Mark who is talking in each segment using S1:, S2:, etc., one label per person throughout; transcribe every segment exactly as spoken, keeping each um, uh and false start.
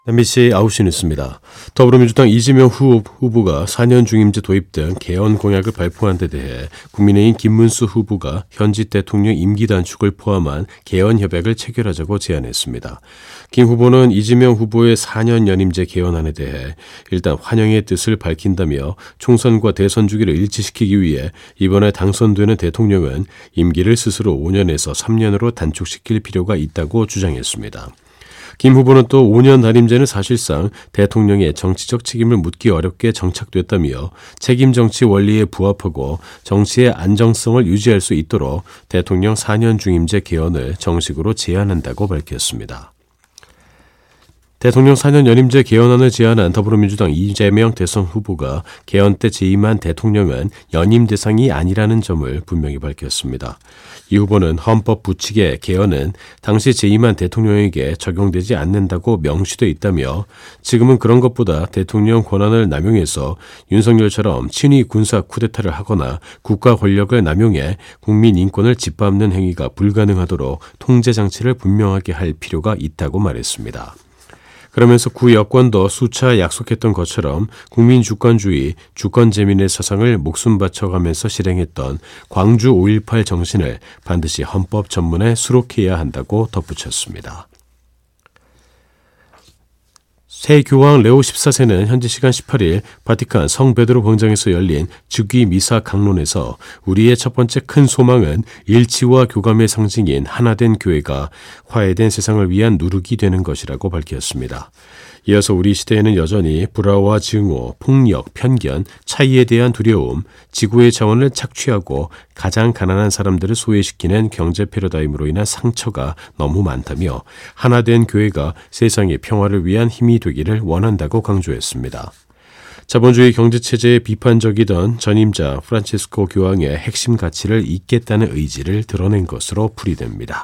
S1: 엠비씨 아홉 시 뉴스입니다. 더불어민주당 이재명 후, 후보가 사 년 중임제 도입 등 개헌 공약을 발표한 데 대해 국민의힘 김문수 후보가 현직 대통령 임기 단축을 포함한 개헌 협약을 체결하자고 제안했습니다. 김 후보는 이재명 후보의 사 년 연임제 개헌안에 대해 일단 환영의 뜻을 밝힌다며 총선과 대선 주기를 일치시키기 위해 이번에 당선되는 대통령은 임기를 스스로 오 년에서 삼 년으로 단축시킬 필요가 있다고 주장했습니다. 김 후보는 또 오 년 단임제는 사실상 대통령의 정치적 책임을 묻기 어렵게 정착됐다며 책임 정치 원리에 부합하고 정치의 안정성을 유지할 수 있도록 대통령 사 년 중임제 개헌을 정식으로 제안한다고 밝혔습니다. 대통령 사 년 연임제 개헌안을 제안한 더불어민주당 이재명 대선 후보가 개헌 때 재임한 대통령은 연임 대상이 아니라는 점을 분명히 밝혔습니다. 이 후보는 헌법 부칙의 개헌은 당시 재임한 대통령에게 적용되지 않는다고 명시돼 있다며 지금은 그런 것보다 대통령 권한을 남용해서 윤석열처럼 친위 군사 쿠데타를 하거나 국가 권력을 남용해 국민 인권을 짓밟는 행위가 불가능하도록 통제 장치를 분명하게 할 필요가 있다고 말했습니다. 그러면서 구 여권도 수차 약속했던 것처럼 국민 주권주의, 주권재민의 사상을 목숨 바쳐가면서 실행했던 광주 오일팔 정신을 반드시 헌법 전문에 수록해야 한다고 덧붙였습니다. 새 교황 레오 십사 세는 현지 시간 십팔 일 바티칸 성 베드로 광장에서 열린 즉위 미사 강론에서 우리의 첫 번째 큰 소망은 일치와 교감의 상징인 하나된 교회가 화해된 세상을 위한 누룩이 되는 것이라고 밝혔습니다. 이어서 우리 시대에는 여전히 불화와 증오, 폭력, 편견, 차이에 대한 두려움, 지구의 자원을 착취하고 가장 가난한 사람들을 소외시키는 경제 패러다임으로 인한 상처가 너무 많다며 하나된 교회가 세상의 평화를 위한 힘이 되기를 원한다고 강조했습니다. 자본주의 경제체제에 비판적이던 전임자 프란치스코 교황의 핵심 가치를 잇겠다는 의지를 드러낸 것으로 풀이됩니다.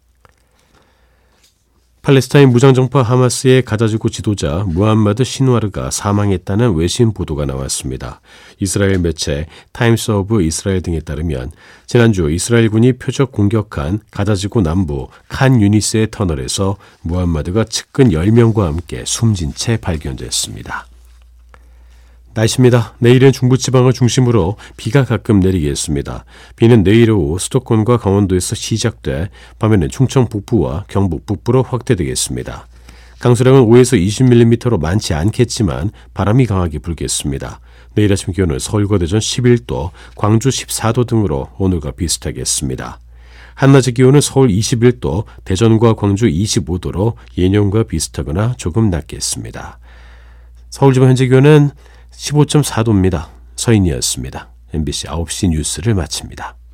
S1: 팔레스타인 무장정파 하마스의 가자지구 지도자 무함마드 신와르가 사망했다는 외신 보도가 나왔습니다. 이스라엘 매체 타임스 오브 이스라엘 등에 따르면 지난주 이스라엘군이 표적 공격한 가자지구 남부 칸 유니스의 터널에서 무함마드가 측근 열 명과 함께 숨진 채 발견됐습니다. 날씨입니다. 내일은 중부지방을 중심으로 비가 가끔 내리겠습니다. 비는 내일 오후 수도권과 강원도에서 시작돼 밤에는 충청 북부와 경북 북부로 확대되겠습니다. 강수량은 오에서 이십 밀리미터로 많지 않겠지만 바람이 강하게 불겠습니다. 내일 아침 기온은 서울과 대전 십일 도, 광주 십사 도 등으로 오늘과 비슷하겠습니다. 한낮의 기온은 서울 이십일 도, 대전과 광주 이십오 도로 예년과 비슷하거나 조금 낮겠습니다. 서울 지방 현재 기온은 십오 점 사 도입니다. 서인이었습니다. 엠비씨 아홉 시 뉴스를 마칩니다.